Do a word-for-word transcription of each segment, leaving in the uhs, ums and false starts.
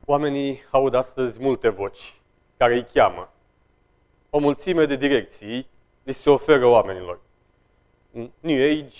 Oamenii aud astăzi multe voci care îi cheamă. O mulțime de direcții li se oferă oamenilor. New Age,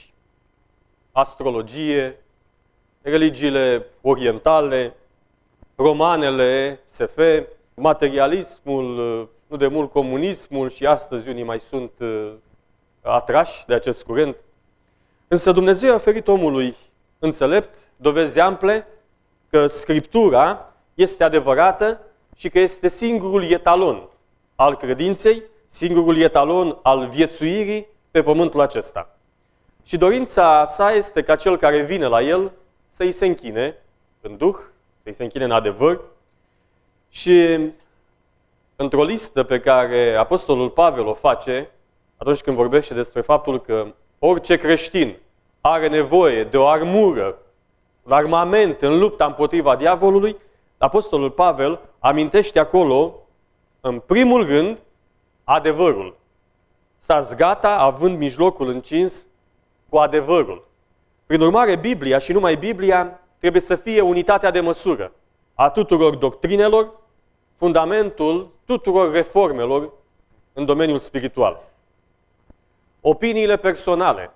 astrologie, religiile orientale, romanele, S F, materialismul, nu de mult comunismul și astăzi unii mai sunt atrași de acest curent. Însă Dumnezeu a oferit omului înțelept dovezi ample că Scriptura este adevărată și că este singurul etalon al credinței, singurul etalon al viețuirii pe pământul acesta. Și dorința sa este ca cel care vine la el să-i se închine în duh, să-i se închine în adevăr. Și într-o listă pe care Apostolul Pavel o face atunci când vorbește despre faptul că orice creștin are nevoie de o armură, un armament în lupta împotriva diavolului, Apostolul Pavel amintește acolo, în primul rând, adevărul. Stați gata, având mijlocul încins cu adevărul. Prin urmare, Biblia și numai Biblia trebuie să fie unitatea de măsură a tuturor doctrinelor, fundamentul tuturor reformelor în domeniul spiritual. Opiniile personale,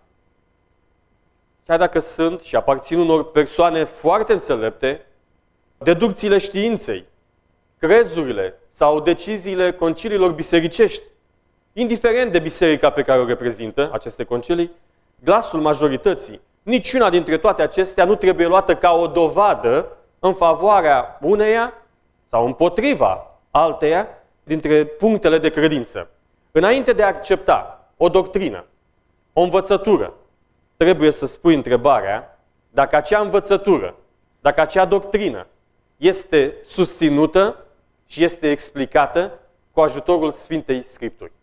chiar dacă sunt și aparțin unor persoane foarte înțelepte, deducțiile științei, crezurile sau deciziile conciliilor bisericești, indiferent de biserica pe care o reprezintă aceste concilii, glasul majorității, niciuna dintre toate acestea nu trebuie luată ca o dovadă în favoarea uneia sau împotriva alteia dintre punctele de credință. Înainte de a accepta o doctrină, o învățătură, trebuie să spui întrebarea dacă acea învățătură, dacă acea doctrină este susținută și este explicată cu ajutorul Sfintei Scripturi.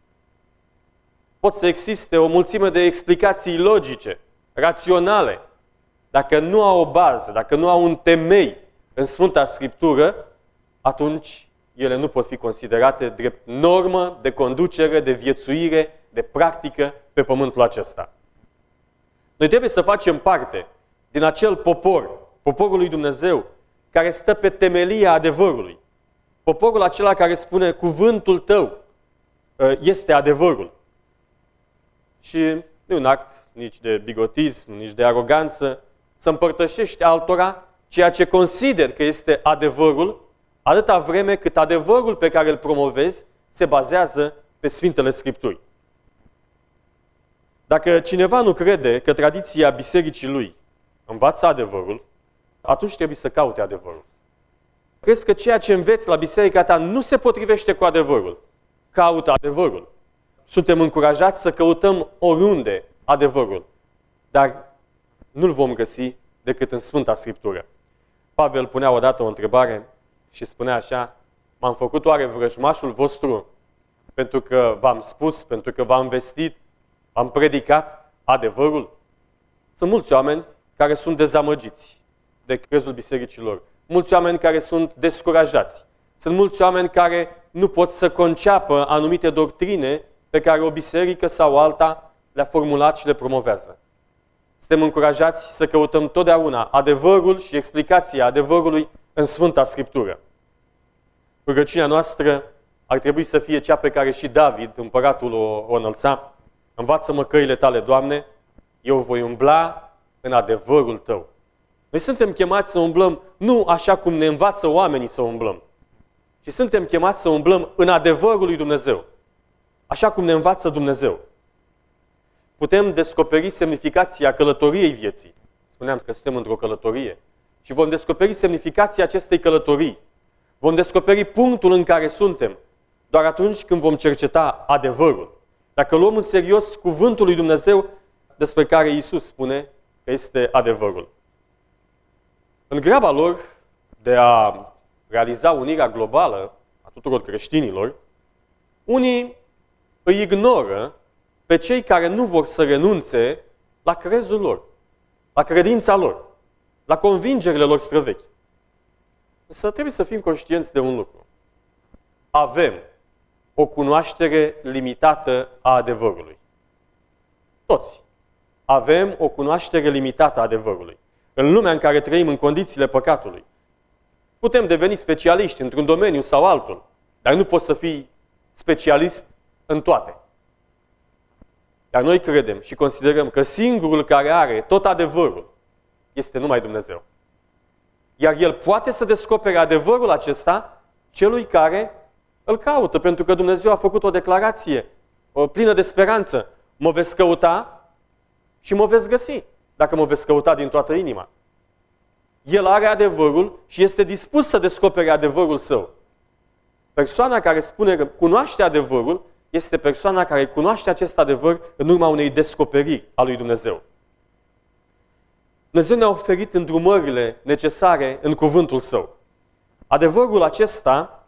Pot să existe o mulțime de explicații logice, raționale. Dacă nu au o bază, dacă nu au un temei în Sfânta Scriptură, atunci ele nu pot fi considerate drept normă de conducere, de viețuire, de practică pe pământul acesta. Noi trebuie să facem parte din acel popor, poporul lui Dumnezeu, care stă pe temelia adevărului. Poporul acela care spune cuvântul tău este adevărul. Și nu e un act nici de bigotism, nici de aroganță, să împărtășești altora ceea ce consider că este adevărul, atâta vreme cât adevărul pe care îl promovezi se bazează pe Sfintele Scripturi. Dacă cineva nu crede că tradiția bisericii lui învață adevărul, atunci trebuie să caute adevărul. Crezi că ceea ce înveți la biserica ta nu se potrivește cu adevărul? Caută adevărul. Suntem încurajați să căutăm oriunde adevărul, dar nu-l vom găsi decât în Sfânta Scriptură. Pavel punea odată o întrebare și spunea așa: m-am făcut oare vrăjmașul vostru pentru că v-am spus, pentru că v-am vestit, am predicat adevărul? Sunt mulți oameni care sunt dezamăgiți de crezul bisericilor. Mulți oameni care sunt descurajați. Sunt mulți oameni care nu pot să conceapă anumite doctrine pe care o biserică sau alta le-a formulat și le promovează. Suntem încurajați să căutăm totdeauna adevărul și explicația adevărului în Sfânta Scriptură. Rugăciunea noastră ar trebui să fie cea pe care și David, împăratul, o, o înălța. Învață-mă căile tale, Doamne, eu voi umbla în adevărul tău. Noi suntem chemați să umblăm nu așa cum ne învață oamenii să umblăm, ci suntem chemați să umblăm în adevărul lui Dumnezeu, așa cum ne învață Dumnezeu. Putem descoperi semnificația călătoriei vieții. Spuneam că suntem într-o călătorie. Și vom descoperi semnificația acestei călătorii. Vom descoperi punctul în care suntem doar atunci când vom cerceta adevărul. Dacă luăm în serios cuvântul lui Dumnezeu despre care Iisus spune că este adevărul. În graba lor de a realiza unirea globală a tuturor creștinilor, unii îi ignoră pe cei care nu vor să renunțe la crezul lor, la credința lor, la convingerile lor străvechi. Însă trebuie să fim conștienți de un lucru. Avem o cunoaștere limitată a adevărului. Toți avem o cunoaștere limitată a adevărului. În lumea în care trăim, în condițiile păcatului, Putem deveni specialiști într-un domeniu sau altul, dar nu poți să fii specialist în toate. Dar noi credem și considerăm că singurul care are tot adevărul este numai Dumnezeu. Iar El poate să descopere adevărul acesta celui care îl caută, pentru că Dumnezeu a făcut o declarație o plină de speranță. Mă veți căuta și mă veți găsi, dacă mă veți căuta din toată inima. El are adevărul și este dispus să descopere adevărul său. Persoana care spune că cunoaște adevărul este persoana care cunoaște acest adevăr în urma unei descoperiri a lui Dumnezeu. Dumnezeu ne-a oferit îndrumările necesare în cuvântul Său. Adevărul acesta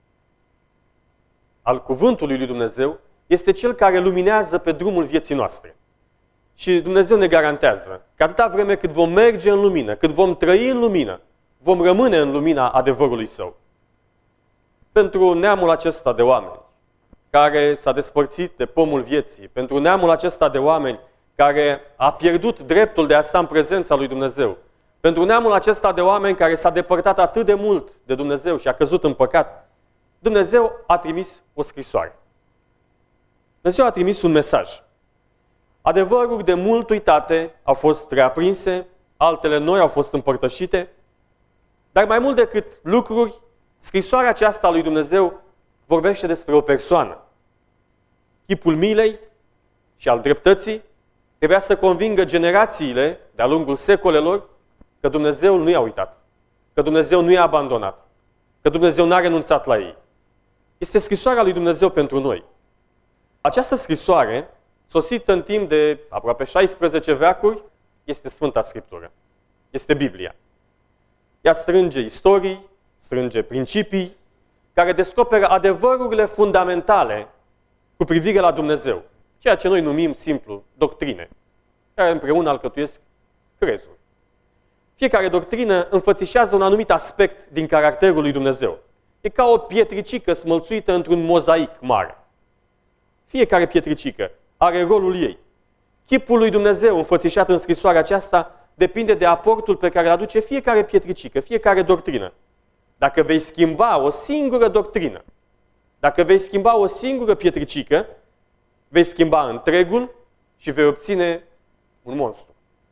al cuvântului lui Dumnezeu este cel care luminează pe drumul vieții noastre. Și Dumnezeu ne garantează că atâta vreme cât vom merge în lumină, cât vom trăi în lumină, vom rămâne în lumina adevărului Său. Pentru neamul acesta de oameni care s-a despărțit de pomul vieții, pentru neamul acesta de oameni care a pierdut dreptul de a sta în prezența lui Dumnezeu, pentru neamul acesta de oameni care s-a depărtat atât de mult de Dumnezeu și a căzut în păcat, Dumnezeu a trimis o scrisoare. Dumnezeu a trimis un mesaj. Adevăruri de mult uitate au fost reaprinse, altele noi au fost împărtășite, dar mai mult decât lucruri, scrisoarea aceasta a lui Dumnezeu vorbește despre o persoană. Chipul milei și al dreptății trebuia să convingă generațiile de-a lungul secolelor că Dumnezeu nu i-a uitat, că Dumnezeu nu i-a abandonat, că Dumnezeu n-a renunțat la ei. Este scrisoarea lui Dumnezeu pentru noi. Această scrisoare, sosită în timp de aproape șaisprezece veacuri, este Sfânta Scriptură. Este Biblia. Ea strânge istorii, strânge principii, care descoperă adevărurile fundamentale cu privire la Dumnezeu. Ceea ce noi numim simplu doctrine, care împreună alcătuiesc crezul. Fiecare doctrină înfățișează un anumit aspect din caracterul lui Dumnezeu. E ca o pietricică smălțuită într-un mozaic mare. Fiecare pietricică are rolul ei. Chipul lui Dumnezeu înfățișat în scrisoarea aceasta depinde de aportul pe care îl aduce fiecare pietricică, fiecare doctrină. Dacă vei schimba o singură doctrină, dacă vei schimba o singură pietricică, vei schimba întregul și vei obține un monstru.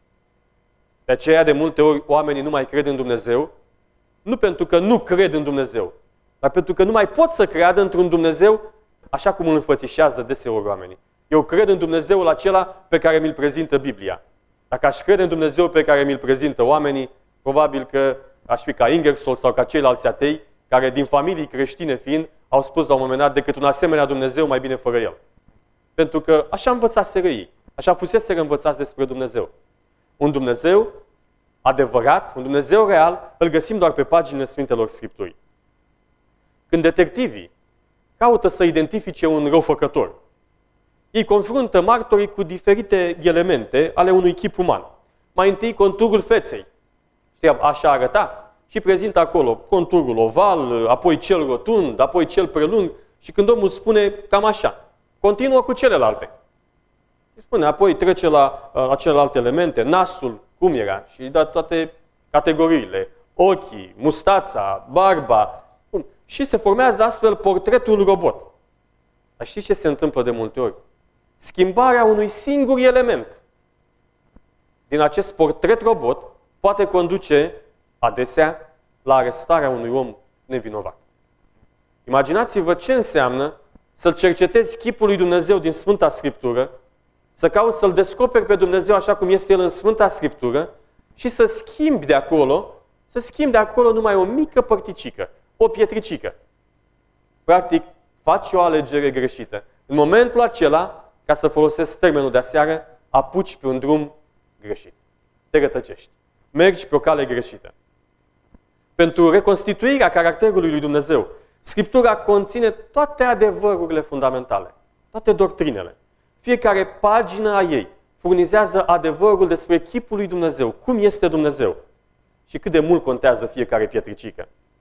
De aceea, de multe ori, oamenii nu mai cred în Dumnezeu, nu pentru că nu cred în Dumnezeu, dar pentru că nu mai pot să creadă într-un Dumnezeu așa cum îl înfățișează deseori oamenii. Eu cred în Dumnezeul acela pe care mi-l prezintă Biblia. Dacă aș crede în Dumnezeu pe care mi-l prezintă oamenii, probabil că aș fi ca Ingersoll sau ca ceilalți atei, care din familii creștine fiind, au spus la un moment dat, decât un asemenea Dumnezeu, mai bine fără El. Pentru că așa învățaseră ei, așa fuseseră învățați despre Dumnezeu. Un Dumnezeu adevărat, un Dumnezeu real, îl găsim doar pe paginile Sfintelor Scripturii. Când detectivii caută să identifice un răufăcător, ei confruntă martorii cu diferite elemente ale unui chip uman. Mai întâi conturul feței. Știi, așa arăta? Și prezintă acolo conturul oval, apoi cel rotund, apoi cel prelung. Și când omul spune cam așa, continuă cu celelalte. Spune, apoi trece la, la celelalte elemente, nasul, cum era, și îi dă toate categoriile, ochii, mustața, barba. Și se formează astfel portretul robot. Dar știți ce se întâmplă de multe ori? Schimbarea unui singur element din acest portret robot poate conduce adesea la arestarea unui om nevinovat. Imaginați-vă ce înseamnă să-L cercetezi chipul lui Dumnezeu din Sfânta Scriptură, să cauți să-L descoperi pe Dumnezeu așa cum este El în Sfânta Scriptură și să schimbi de acolo, să schimbi de acolo numai o mică părticică, o pietricică. Practic, faci o alegere greșită. În momentul acela, ca să folosesc termenul de aseară, apuci pe un drum greșit. Te rătăcești. Mergi pe o cale greșită. Pentru reconstituirea caracterului lui Dumnezeu, Scriptura conține toate adevărurile fundamentale, toate doctrinele. Fiecare pagină a ei furnizează adevărul despre chipul lui Dumnezeu, cum este Dumnezeu și cât de mult contează fiecare pietricică.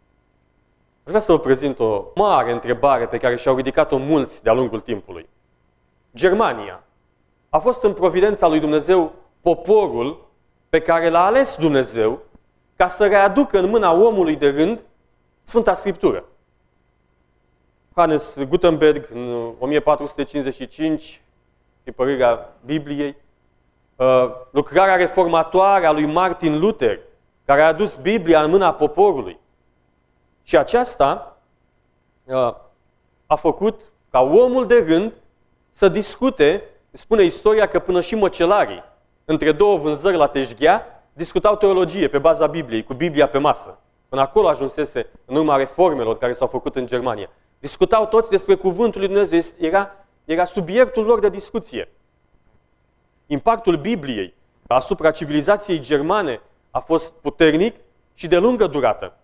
Aș vrea să vă prezint o mare întrebare pe care și-au ridicat-o mulți de-a lungul timpului. Germania a fost în providența lui Dumnezeu poporul pe care l-a ales Dumnezeu ca să readucă în mâna omului de rând Sfânta Scriptură. Johannes Gutenberg, în o mie patru sute cincizeci și cinci, tipărirea Bibliei, lucrarea reformatoare a lui Martin Luther, care a adus Biblia în mâna poporului. Și aceasta a făcut ca omul de rând să discute, spune istoria că până și măcelarii, între două vânzări la teșghea, discutau teologie pe baza Bibliei, cu Biblia pe masă. Până acolo ajunsese în urma reformelor care s-au făcut în Germania. Discutau toți despre Cuvântul lui Dumnezeu, era, era subiectul lor de discuție. Impactul Bibliei asupra civilizației germane a fost puternic și de lungă durată.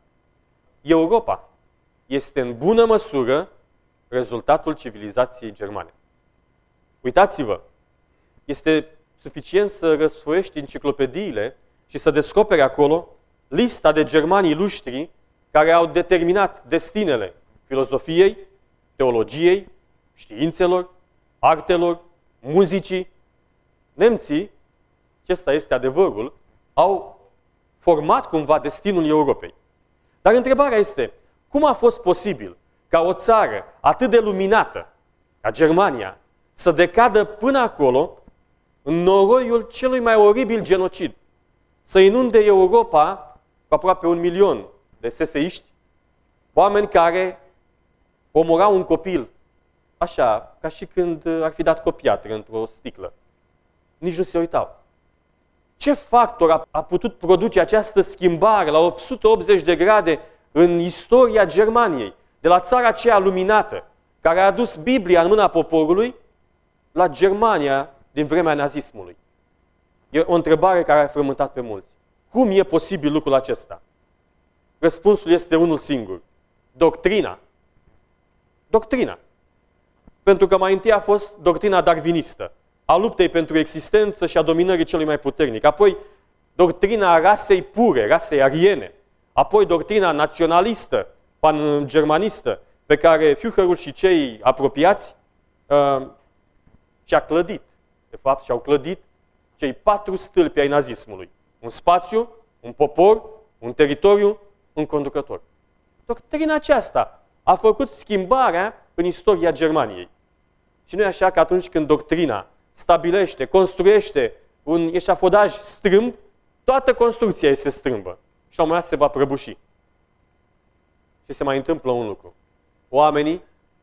Europa este în bună măsură rezultatul civilizației germane. Uitați-vă, este suficient să răsfoiești enciclopediile și să descoperi acolo lista de germani iluștri care au determinat destinele filozofiei, teologiei, științelor, artelor, muzicii. Nemții, acesta este adevărul, au format cumva destinul Europei. Dar întrebarea este, cum a fost posibil ca o țară atât de luminată, ca Germania, să decadă până acolo în noroiul celui mai oribil genocid? Să inunde Europa cu aproape un milion de seseiști, oameni care omorau un copil, așa, ca și când ar fi dat copiatră într-o sticlă. Nici nu se uitau. Ce factor a, a putut produce această schimbare la opt sute optzeci de grade în istoria Germaniei, de la țara aceea luminată, care a adus Biblia în mâna poporului, la Germania din vremea nazismului? E o întrebare care a frământat pe mulți. Cum e posibil lucrul acesta? Răspunsul este unul singur. Doctrina. Doctrina. Pentru că mai întâi a fost doctrina darwinistă, a luptei pentru existență și a dominării celui mai puternic. Apoi doctrina rasei pure, rasei ariene. Apoi doctrina naționalistă, pan-germanistă, pe care Führerul și cei apropiați uh, și-a clădit. De fapt, și-au clădit cei patru stâlpi ai nazismului. Un spațiu, un popor, un teritoriu, un conducător. Doctrina aceasta a făcut schimbarea în istoria Germaniei. Și nu e așa că atunci când doctrina stabilește, construiește un eșafodaj strâmb, toată construcția este strâmbă. Și la un moment dat se va prăbuși. Și se mai întâmplă un lucru. Oamenii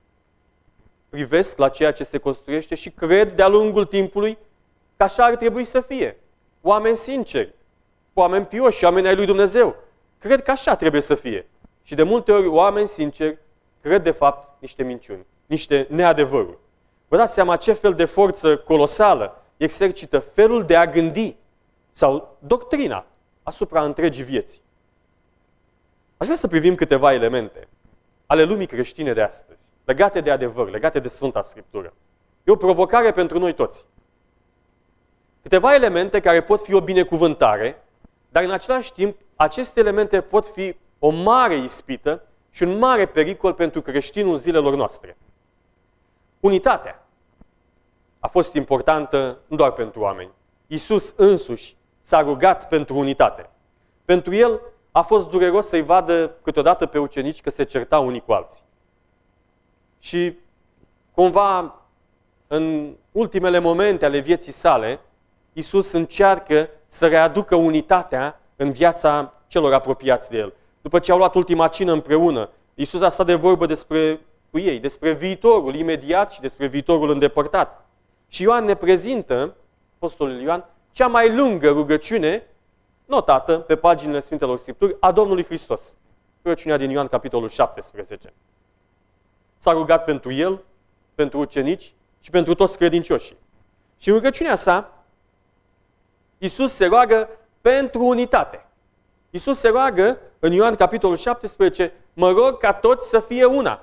privesc la ceea ce se construiește și cred de-a lungul timpului că așa ar trebui să fie. Oameni sinceri, oameni pioși, oameni ai lui Dumnezeu, cred că așa trebuie să fie. Și de multe ori oameni sinceri cred de fapt niște minciuni, niște neadevăruri. Vă dați seama ce fel de forță colosală exercită felul de a gândi sau doctrina asupra întregii vieți. Aș vrea să privim câteva elemente ale lumii creștine de astăzi, legate de adevăr, legate de Sfânta Scriptură. E o provocare pentru noi toți. Câteva elemente care pot fi o binecuvântare, dar în același timp aceste elemente pot fi o mare ispită și un mare pericol pentru creștinul zilelor noastre. Unitatea a fost importantă nu doar pentru oameni. Iisus însuși s-a rugat pentru unitate. Pentru el a fost dureros să-i vadă câteodată pe ucenici că se certau unii cu alții. Și cumva în ultimele momente ale vieții sale, Iisus încearcă să readucă unitatea în viața celor apropiați de el. După ce au luat ultima cină împreună, Iisus a stat de vorbă despre cu ei, despre viitorul imediat și despre viitorul îndepărtat. Și Ioan ne prezintă, apostolul Ioan, cea mai lungă rugăciune notată pe paginile Sfintelor Scripturi a Domnului Hristos. Rugăciunea din Ioan, capitolul șaptesprezece. S-a rugat pentru el, pentru ucenici și pentru toți credincioșii. Și în rugăciunea sa, Iisus se roagă pentru unitate. Iisus se roagă în Ioan, capitolul șaptesprezece, mă rog ca toți să fie una.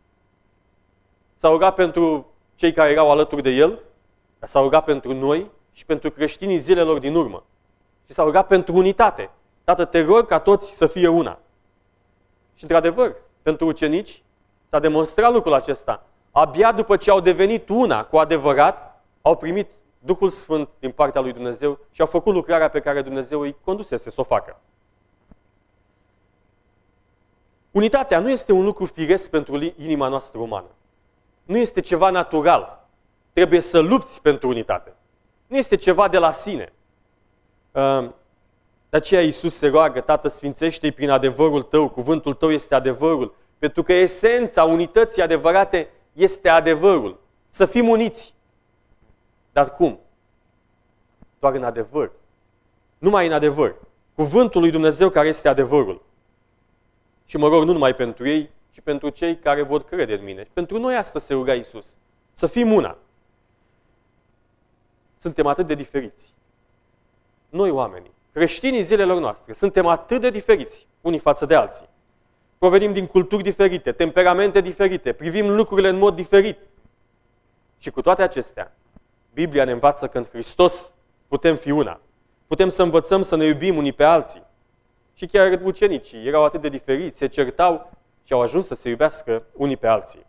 S-a rugat pentru cei care erau alături de el, dar s-a rugat pentru noi și pentru creștinii zilelor din urmă. Și s-a rugat pentru unitate. Tată, te rog ca toți să fie una. Și într-adevăr, pentru ucenici s-a demonstrat lucrul acesta. Abia după ce au devenit una cu adevărat, au primit Duhul Sfânt din partea lui Dumnezeu și au făcut lucrarea pe care Dumnezeu îi condusese să o facă. Unitatea nu este un lucru firesc pentru inima noastră umană. Nu este ceva natural. Trebuie să lupți pentru unitate. Nu este ceva de la sine. De aceea Iisus se roagă: Tată, sfințește-i prin adevărul Tău, cuvântul Tău este adevărul. Pentru că esența unității adevărate este adevărul. Să fim uniți. Dar cum? Doar în adevăr. Numai în adevăr. Cuvântul lui Dumnezeu care este adevărul. Și mă rog nu numai pentru ei, ci pentru cei care vor crede în mine. Pentru noi asta se ruga Iisus. Să fim una. Suntem atât de diferiți. Noi oamenii, creștinii zilelor noastre, suntem atât de diferiți unii față de alții. Provenim din culturi diferite, temperamente diferite, privim lucrurile în mod diferit. Și cu toate acestea, Biblia ne învață că în Hristos putem fi una. Putem să învățăm să ne iubim unii pe alții. Și chiar ucenicii erau atât de diferiți, se certau și au ajuns să se iubească unii pe alții.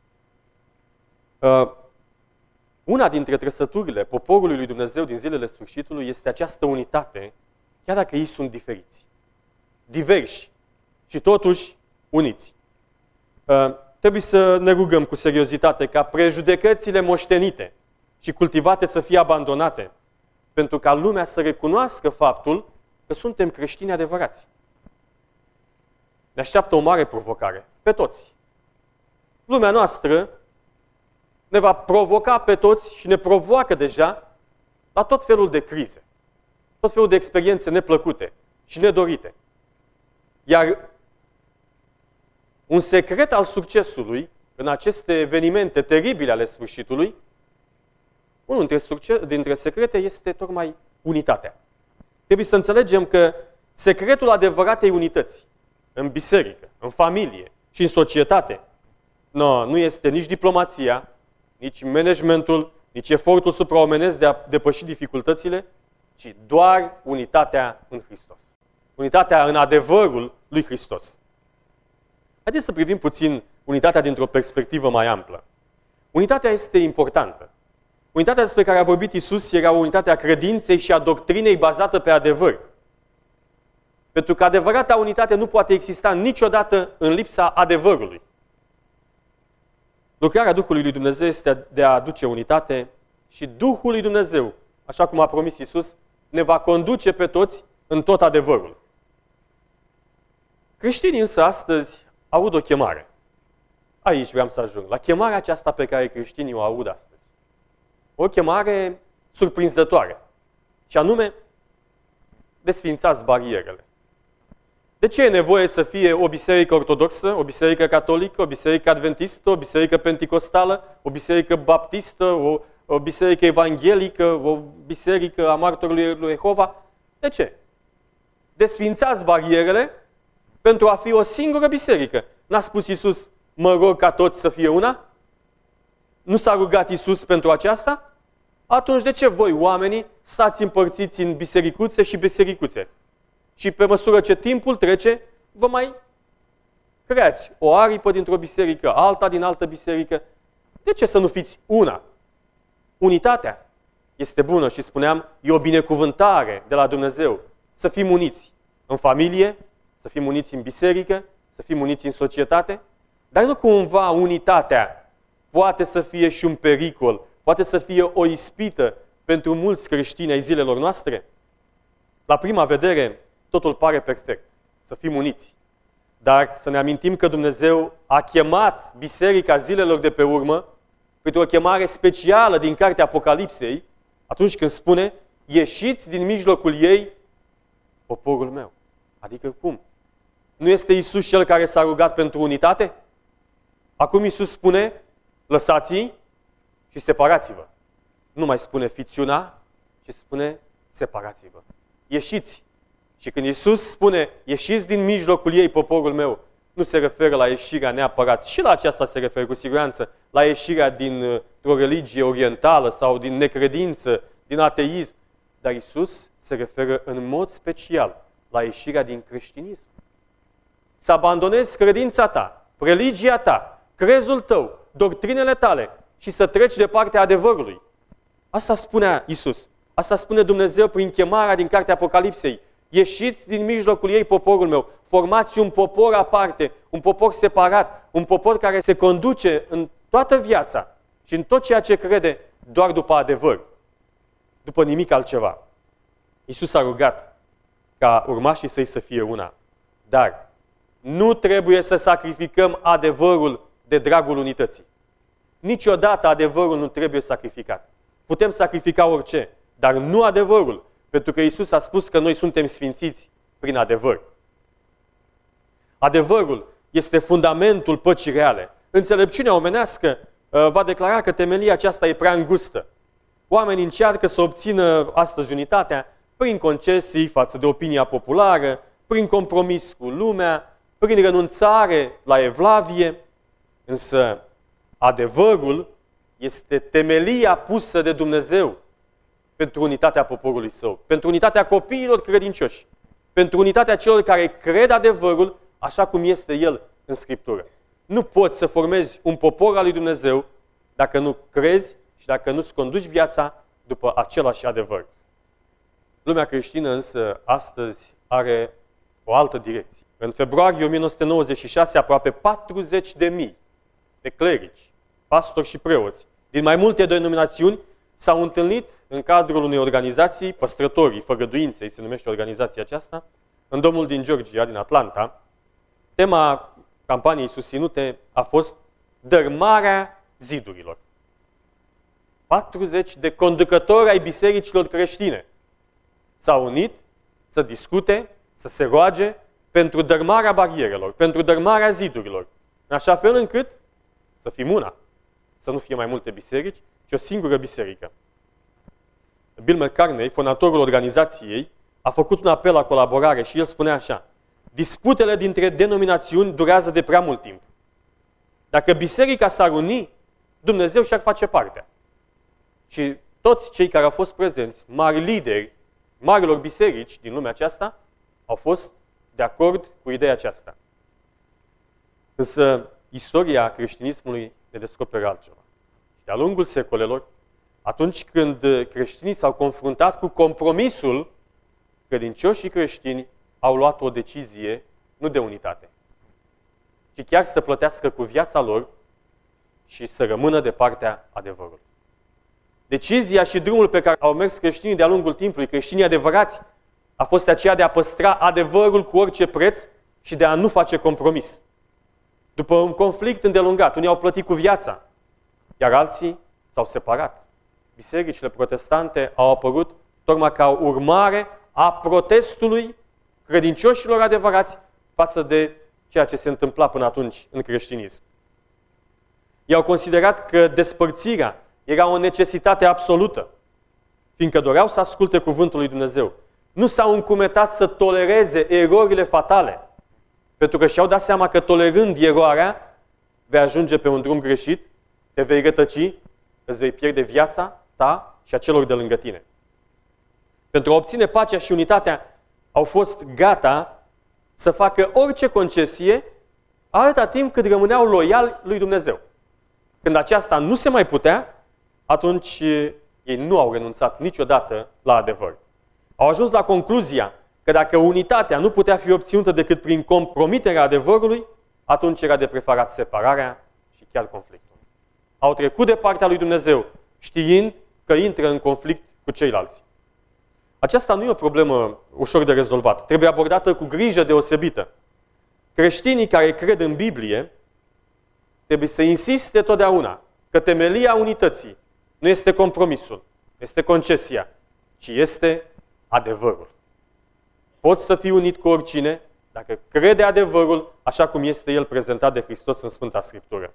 Uh, una dintre trăsăturile poporului lui Dumnezeu din zilele sfârșitului este această unitate, chiar dacă ei sunt diferiți. Diversi și totuși uniți. Uh, trebuie să ne rugăm cu seriozitate ca prejudecățile moștenite și cultivate să fie abandonate, pentru ca lumea să recunoască faptul că suntem creștini adevărați. Ne așteaptă o mare provocare, pe toți. Lumea noastră ne va provoca pe toți și ne provoacă deja la tot felul de crize, tot felul de experiențe neplăcute și nedorite. Iar un secret al succesului în aceste evenimente teribile ale sfârșitului, unul dintre, dintre secrete este tocmai unitatea. Trebuie să înțelegem că secretul adevăratei unități în biserică, în familie și în societate no, nu este nici diplomația, nici managementul, nici efortul supraomenesc de a depăși dificultățile, ci doar unitatea în Hristos. Unitatea în adevărul lui Hristos. Haideți să privim puțin unitatea dintr-o perspectivă mai amplă. Unitatea este importantă. Unitatea despre care a vorbit Iisus era unitatea credinței și a doctrinei bazată pe adevăr. Pentru că adevărata unitate nu poate exista niciodată în lipsa adevărului. Lucrarea Duhului lui Dumnezeu este de a aduce unitate și Duhul lui Dumnezeu, așa cum a promis Iisus, ne va conduce pe toți în tot adevărul. Creștinii însă astăzi aud o chemare. Aici vreau să ajung, la chemarea aceasta pe care creștinii o aud astăzi. O chemare surprinzătoare. Și anume, desființați barierele. De ce e nevoie să fie o biserică ortodoxă, o biserică catolică, o biserică adventistă, o biserică penticostală, o biserică baptistă, o, o biserică evanghelică, o biserică a martorului lui Jehova? De ce? Desființați barierele pentru a fi o singură biserică. N-a spus Iisus, mă rog ca toți să fie una? Nu s-a rugat Iisus pentru aceasta? Atunci de ce voi, oamenii, stați împărțiți în bisericuțe și bisericuțe? Și pe măsură ce timpul trece, vă mai creați o aripă dintr-o biserică, alta din altă biserică. De ce să nu fiți una? Unitatea este bună și spuneam, e o binecuvântare de la Dumnezeu. Să fim uniți în familie, să fim uniți în biserică, să fim uniți în societate, dar nu cumva unitatea poate să fie și un pericol, poate să fie o ispită pentru mulți creștini ai zilelor noastre? La prima vedere, totul pare perfect, să fim uniți. Dar să ne amintim că Dumnezeu a chemat biserica zilelor de pe urmă printr-o chemare specială din cartea Apocalipsei, atunci când spune, ieșiți din mijlocul ei, poporul meu. Adică cum? Nu este Iisus cel care s-a rugat pentru unitate? Acum Iisus spune, lăsați-i și separați-vă. Nu mai spune fiți una, ci spune separați-vă. Ieșiți. Și când Iisus spune, ieșiți din mijlocul ei, poporul meu, nu se referă la ieșirea neapărat, și la aceasta se referă cu siguranță, la ieșirea dintr-o religie orientală sau din necredință, din ateism. Dar Iisus se referă în mod special la ieșirea din creștinism. Să abandonezi credința ta, religia ta, crezul tău, doctrinele tale și să treci de partea adevărului. Asta spunea Iisus. Asta spune Dumnezeu prin chemarea din cartea Apocalipsei. ieșiți din mijlocul ei, poporul meu, formați un popor aparte, un popor separat, un popor care se conduce în toată viața și în tot ceea ce crede doar după adevăr, după nimic altceva. Iisus a rugat ca urmașii săi să fie una, dar nu trebuie să sacrificăm adevărul de dragul unității. Niciodată adevărul nu trebuie sacrificat. Putem sacrifica orice, dar nu adevărul, pentru că Iisus a spus că noi suntem sfințiți prin adevăr. Adevărul este fundamentul păcii reale. Înțelepciunea omenească uh, va declara că temelia aceasta e prea îngustă. Oamenii încearcă să obțină astăzi unitatea prin concesii față de opinia populară, prin compromis cu lumea, prin renunțare la evlavie, însă adevărul este temelia pusă de Dumnezeu pentru unitatea poporului său, pentru unitatea copiilor credincioși, pentru unitatea celor care cred adevărul așa cum este el în Scriptură. Nu poți să formezi un popor al lui Dumnezeu dacă nu crezi și dacă nu-ți conduci viața după același adevăr. Lumea creștină însă astăzi are o altă direcție. În februarie o mie nouă sute nouăzeci și șase, aproape patruzeci de mii de clerici, pastori și preoți din mai multe denominațiuni s-au întâlnit în cadrul unei organizații, Păstrătorii Făgăduinței, se numește organizația aceasta, în domul din Georgia, din Atlanta. Tema campaniei susținute a fost dărâmarea zidurilor. patruzeci de conducători ai bisericilor creștine s-au unit să discute, să se roage pentru dărâmarea barierelor, pentru dărâmarea zidurilor, în așa fel încât să fim una, să nu fie mai multe biserici, ci o singură biserică. Bill McCartney, fondatorul organizației, a făcut un apel la colaborare și el spunea așa: disputele dintre denominațiuni durează de prea mult timp. Dacă biserica s-ar uni, Dumnezeu și-ar face partea. Și toți cei care au fost prezenți, mari lideri, marilor biserici din lumea aceasta, au fost de acord cu ideea aceasta. Însă, istoria creștinismului ne descoperă altceva. Și de-a lungul secolelor, atunci când creștinii s-au confruntat cu compromisul, credincioșii creștini au luat o decizie, nu de unitate, ci chiar să plătească cu viața lor și să rămână de partea adevărului. Decizia și drumul pe care au mers creștinii de-a lungul timpului, creștinii adevărați, a fost aceea de a păstra adevărul cu orice preț și de a nu face compromis. După un conflict îndelungat, unii au plătit cu viața, iar alții s-au separat. Bisericile protestante au apărut tocmai ca urmare a protestului credincioșilor adevărați față de ceea ce se întâmpla până atunci în creștinism. Ei au considerat că despărțirea era o necesitate absolută, fiindcă doreau să asculte cuvântul lui Dumnezeu. Nu s-au încumetat să tolereze erorile fatale, pentru că și-au dat seama că tolerând eroarea, vei ajunge pe un drum greșit, te vei rătăci, îți vei pierde viața ta și a celor de lângă tine. Pentru a obține pacea și unitatea, au fost gata să facă orice concesie, atâta timp cât rămâneau loiali lui Dumnezeu. Când aceasta nu se mai putea, atunci ei nu au renunțat niciodată la adevăr. Au ajuns la concluzia că dacă unitatea nu putea fi obținută decât prin compromiterea adevărului, atunci era de preferat separarea și chiar conflictul. Au trecut de partea lui Dumnezeu, știind că intră în conflict cu ceilalți. Aceasta nu e o problemă ușor de rezolvat. Trebuie abordată cu grijă deosebită. Creștinii care cred în Biblie trebuie să insiste totdeauna că temelia unității nu este compromisul, este concesia, ci este adevărul. Poți să fii unit cu oricine dacă crede adevărul așa cum este el prezentat de Hristos în Sfânta Scriptură.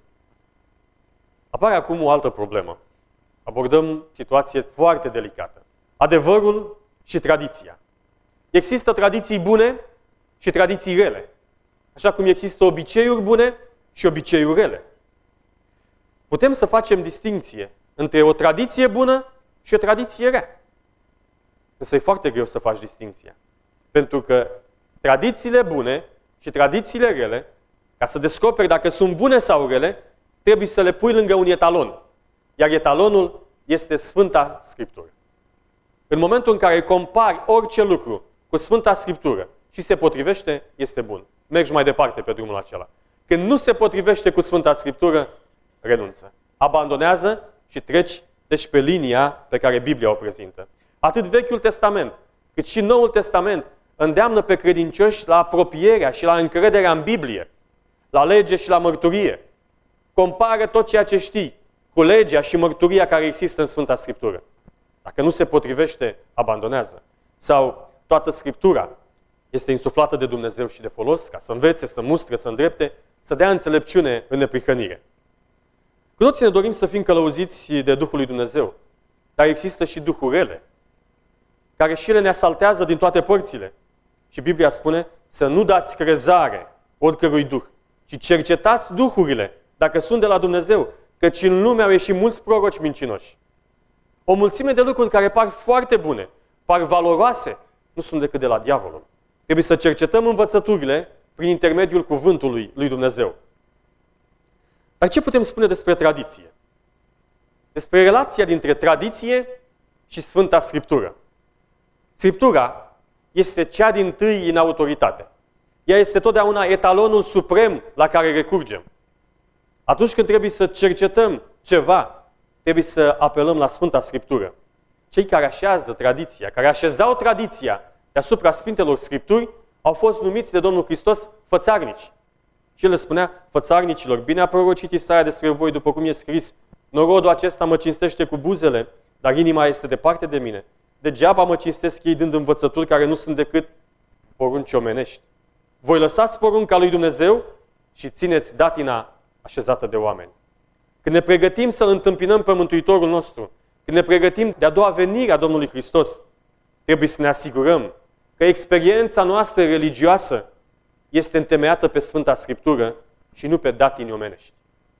Apare acum o altă problemă. Abordăm situație foarte delicată. Adevărul și tradiția. Există tradiții bune și tradiții rele. Așa cum există obiceiuri bune și obiceiuri rele. Putem să facem distinție între o tradiție bună și o tradiție rea. Însă e foarte greu să faci distinția. Pentru că tradițiile bune și tradițiile rele, ca să descoperi dacă sunt bune sau rele, trebuie să le pui lângă un etalon. Iar etalonul este Sfânta Scriptură. În momentul în care compari orice lucru cu Sfânta Scriptură și se potrivește, este bun. Mergi mai departe pe drumul acela. Când nu se potrivește cu Sfânta Scriptură, renunță. Abandonează și treci deci pe linia pe care Biblia o prezintă. Atât Vechiul Testament, cât și Noul Testament îndeamnă pe credincioși la apropierea și la încrederea în Biblie, la lege și la mărturie. Compară tot ceea ce știi cu legea și mărturia care există în Sfânta Scriptură. Dacă nu se potrivește, abandonează. Sau toată Scriptura este insuflată de Dumnezeu și de folos ca să învețe, să mustre, să îndrepte, să dea înțelepciune în neprihănire. Cu toții ne dorim să fim călăuziți de Duhul lui Dumnezeu, dar există și duhuri rele, care și ele ne asaltează din toate părțile. Și Biblia spune să nu dați crezare oricărui duh, ci cercetați duhurile, dacă sunt de la Dumnezeu, căci în lume au ieșit mulți proroci mincinoși. O mulțime de lucruri care par foarte bune, par valoroase, nu sunt decât de la diavolul. Trebuie să cercetăm învățăturile prin intermediul cuvântului lui Dumnezeu. Dar ce putem spune despre tradiție? Despre relația dintre tradiție și Sfânta Scriptură. Scriptura este cea dintâi în autoritate. Ea este totdeauna etalonul suprem la care recurgem. Atunci când trebuie să cercetăm ceva, trebuie să apelăm la Sfânta Scriptură. Cei care așează tradiția, care așezau tradiția deasupra Sfintelor Scripturi, au fost numiți de Domnul Hristos fățarnici. Și el le spunea fățarnicilor, bine a prorocit Isaia despre voi, după cum e scris, norodul acesta mă cinstește cu buzele, dar inima este departe de mine. Degeaba mă cinstesc ei dând învățături care nu sunt decât porunci omenești. Voi lăsați porunca lui Dumnezeu și țineți datina așezată de oameni. Când ne pregătim să-L întâmpinăm pe Mântuitorul nostru, când ne pregătim de a doua venire a Domnului Hristos, trebuie să ne asigurăm că experiența noastră religioasă este întemeiată pe Sfânta Scriptură și nu pe datini omenești.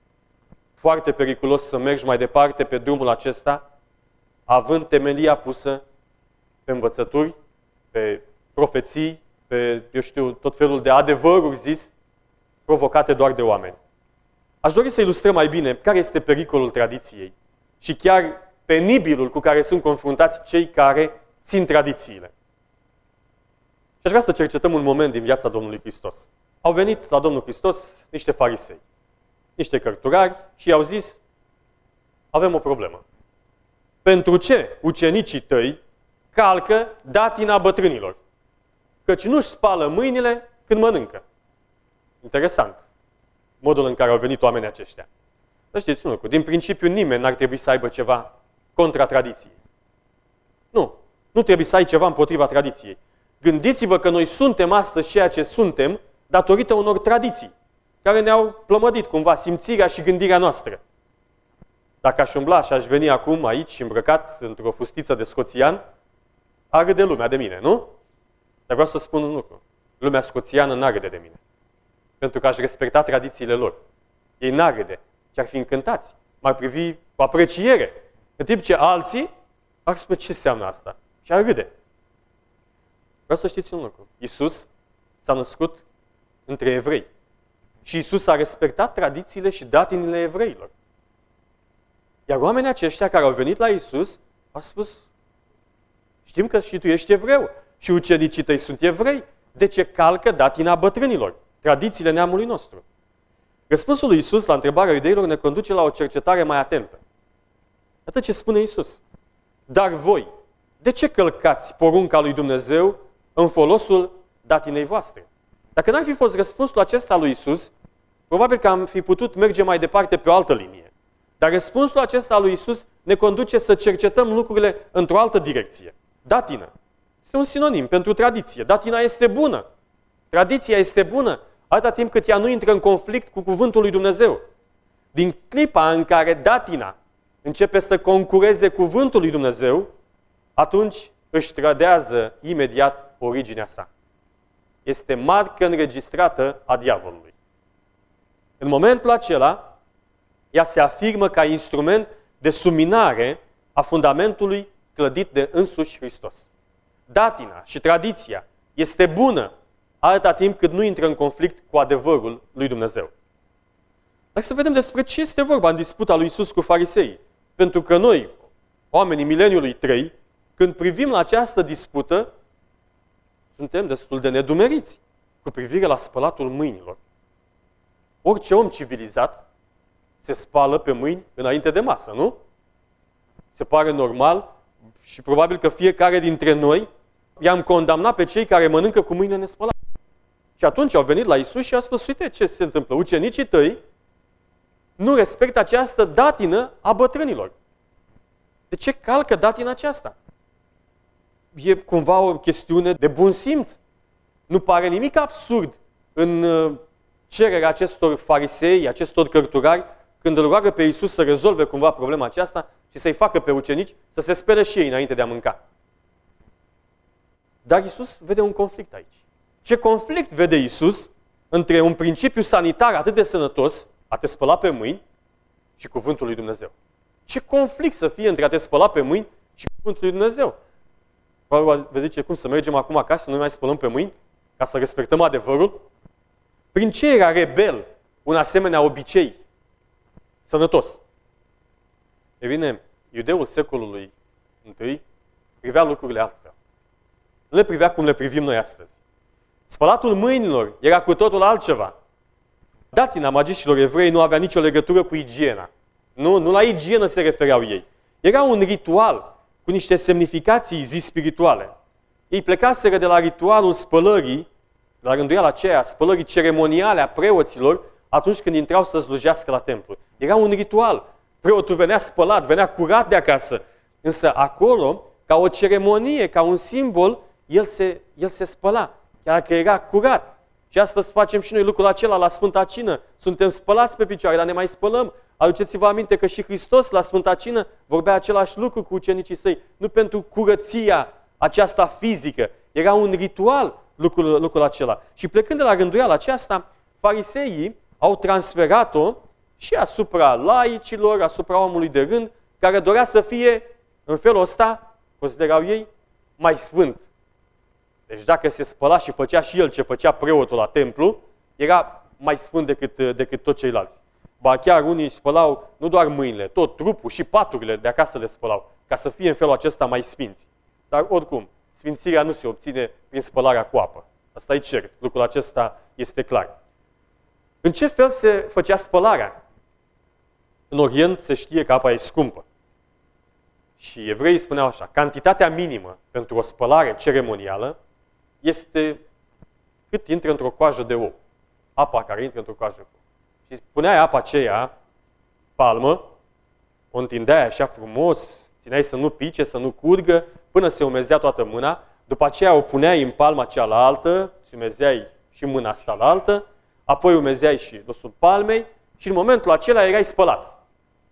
Foarte periculos să mergi mai departe pe drumul acesta, având temelia pusă pe învățături, pe profeții, pe, eu știu, tot felul de adevăruri zis, provocate doar de oameni. Aș dori să ilustrăm mai bine care este pericolul tradiției și chiar penibilul cu care sunt confruntați cei care țin tradițiile. Și aș vrea să cercetăm un moment din viața Domnului Hristos. Au venit la Domnul Hristos niște farisei, niște cărturari și i-au zis, avem o problemă. Pentru ce ucenicii tăi calcă datina bătrânilor? Căci nu-și spală mâinile când mănâncă. Interesant modul în care au venit oamenii aceștia. Să știți un lucru, din principiu nimeni n-ar trebui să aibă ceva contra tradiției. Nu, nu trebuie să ai ceva împotriva tradiției. Gândiți-vă că noi suntem astăzi ceea ce suntem datorită unor tradiții care ne-au plămădit cumva simțirea și gândirea noastră. Dacă aș umbla și aș veni acum aici îmbrăcat într-o fustiță de scoțian, ar râde lumea de mine, nu? Dar vreau să spun un lucru. Lumea scoțiană n-ar râde de mine. Pentru că aș respecta tradițiile lor. Ei n-ar râde, ci ar fi încântați. M-ar privi cu apreciere. În timp ce alții ar spune ce înseamnă asta. Și ar râde. Vreau să știți un lucru. Iisus s-a născut între evrei. Și Iisus a respectat tradițiile și datinile evreilor. Iar oamenii aceștia care au venit la Iisus au spus, știm că și tu ești evreu și ucenicii tăi sunt evrei. De ce calcă datina bătrânilor? Tradițiile neamului nostru. Răspunsul lui Iisus la întrebarea iudeilor ne conduce la o cercetare mai atentă. Atât ce spune Iisus. Dar voi, de ce călcați porunca lui Dumnezeu în folosul datinei voastre? Dacă n-ar fi fost răspunsul acesta lui Iisus, probabil că am fi putut merge mai departe pe o altă linie. Dar răspunsul acesta lui Iisus ne conduce să cercetăm lucrurile într-o altă direcție. Datină. Este un sinonim pentru tradiție. Datina este bună. Tradiția este bună atâta timp cât ea nu intră în conflict cu cuvântul lui Dumnezeu. Din clipa în care datina începe să concureze cuvântul lui Dumnezeu, atunci își trădează imediat originea sa. Este marcă înregistrată a diavolului. În momentul acela, ea se afirmă ca instrument de suminare a fundamentului clădit de însuși Hristos. Datina și tradiția este bună atâta timp cât nu intră în conflict cu adevărul lui Dumnezeu. Dar să vedem despre ce este vorba în disputa lui Iisus cu fariseii. Pentru că noi, oamenii mileniului trei, când privim la această dispută, suntem destul de nedumeriți cu privire la spălatul mâinilor. Orice om civilizat se spală pe mâini înainte de masă, nu? Se pare normal și probabil că fiecare dintre noi i-am condamnat pe cei care mănâncă cu mâinile nespălate. Și atunci au venit la Iisus și a spus, uite ce se întâmplă. Ucenicii tăi nu respectă această datină a bătrânilor. De ce calcă datina aceasta? E cumva o chestiune de bun simț. Nu pare nimic absurd în cererea acestor farisei, acestor cărturari, când îl roagă pe Iisus să rezolve cumva problema aceasta și să-i facă pe ucenici să se spere și ei înainte de a mânca. Dar Iisus vede un conflict aici. Ce conflict vede Iisus între un principiu sanitar atât de sănătos, a te spăla pe mâini, și cuvântul lui Dumnezeu? Ce conflict să fie între a te spăla pe mâini și cuvântul lui Dumnezeu? Probabil vă zice, cum să mergem acum acasă să nu mai spălăm pe mâini ca să respectăm adevărul? Prin ce era rebel un asemenea obicei sănătos? E bine, iudeul secolului întâi privea lucrurile altfel. Nu le privea cum le privim noi astăzi. Spălatul mâinilor era cu totul altceva. Datina magiștilor evrei nu avea nicio legătură cu igiena. Nu, nu la igienă se refereau ei. Era un ritual cu niște semnificații zi spirituale. Ei plecaseră de la ritualul spălării, la rânduiala aceea, spălării ceremoniale a preoților, atunci când intrau să slujească la templu. Era un ritual. Preotul venea spălat, venea curat de acasă. Însă acolo, ca o ceremonie, ca un simbol, el se, el se spăla. Chiar că era curat. Și astăzi facem și noi lucrul acela la Sfânta Cină. Suntem spălați pe picioare, dar ne mai spălăm. Aduceți-vă aminte că și Hristos la Sfânta Cină vorbea același lucru cu ucenicii săi. Nu pentru curăția aceasta fizică. Era un ritual lucrul, lucrul acela. Și plecând de la rânduiala aceasta, fariseii au transferat-o și asupra laicilor, asupra omului de rând, care dorea să fie, în felul ăsta, considerau ei, mai sfânt. Deci dacă se spăla și făcea și el ce făcea preotul la templu, era mai sfânt decât, decât toți ceilalți. Ba chiar unii spălau nu doar mâinile, tot trupul și paturile de acasă le spălau, ca să fie în felul acesta mai sfinți. Dar oricum, sfințirea nu se obține prin spălarea cu apă. Asta e cert, lucrul acesta este clar. În ce fel se făcea spălarea? În Orient se știe că apa e scumpă. Și evreii spuneau așa, cantitatea minimă pentru o spălare ceremonială este cât intră într-o coajă de ou. Apa care intră într-o coajă de ou. Și puneai apa aceea, palmă, o întindeai așa frumos, țineai să nu pice, să nu curgă, până se umezea toată mâna, după aceea o puneai în palma cealaltă, îți umezeai și mâna asta la altă, apoi umezeai și dosul palmei și în momentul acela erai spălat.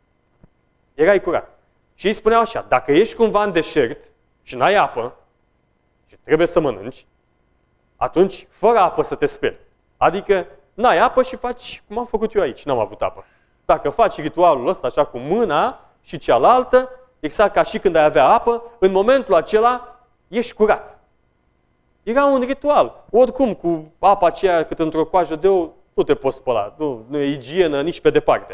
Erai curat. Și ei spuneau așa, dacă ești cumva în deșert și n-ai apă și trebuie să mănânci, atunci fără apă să te speli. Adică n-ai apă și faci cum am făcut eu aici, n-am avut apă. Dacă faci ritualul ăsta așa cu mâna și cealaltă, exact ca și când ai avea apă, în momentul acela ești curat. Era un ritual. Oricum, cu apa aceea cât într-o coajă de ou, nu te poți spăla. Nu, nu e igienă nici pe departe.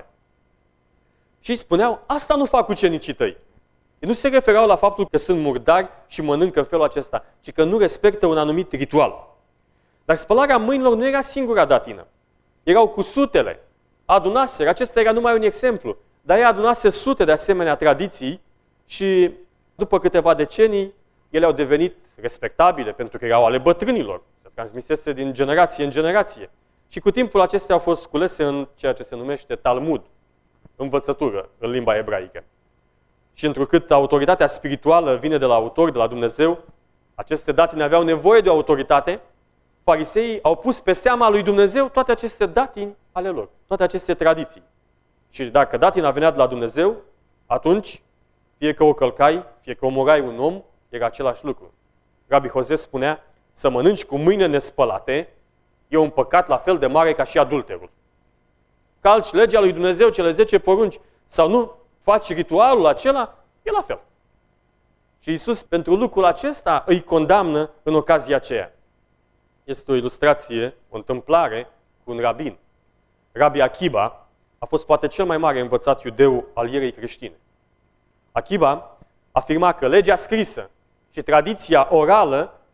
Și îi spuneau, asta nu fac ucenicii tăi. Ei nu se referau la faptul că sunt murdari și mănâncă în felul acesta, ci că nu respectă un anumit ritual. Dar spălarea mâinilor nu era singura datină. Erau cu sutele. Adunaseră, acesta era numai un exemplu, dar ei adunase sute de asemenea tradiții și după câteva decenii, ele au devenit respectabile pentru că erau ale bătrânilor. Se transmisese din generație în generație. Și cu timpul acestea au fost sculese în ceea ce se numește Talmud, învățătură în limba ebraică. Și întrucât autoritatea spirituală vine de la autor, de la Dumnezeu, aceste datine aveau nevoie de o autoritate, fariseii au pus pe seama lui Dumnezeu toate aceste datini ale lor, toate aceste tradiții. Și dacă datina venea de la Dumnezeu, atunci, fie că o călcai, fie că omorai un om, era același lucru. Rabbi Hozes spunea, să mănânci cu mâine nespălate e un păcat la fel de mare ca și adulterul. Calci legea lui Dumnezeu, cele zece porunci, sau nu faci ritualul acela, e la fel. Și Iisus, pentru lucrul acesta, îi condamnă în ocazia aceea. Este o ilustrație, o întâmplare cu un rabin. Rabbi Akiba a fost poate cel mai mare învățat iudeu al ierei creștine. Akiba afirma că legea scrisă și tradiția orală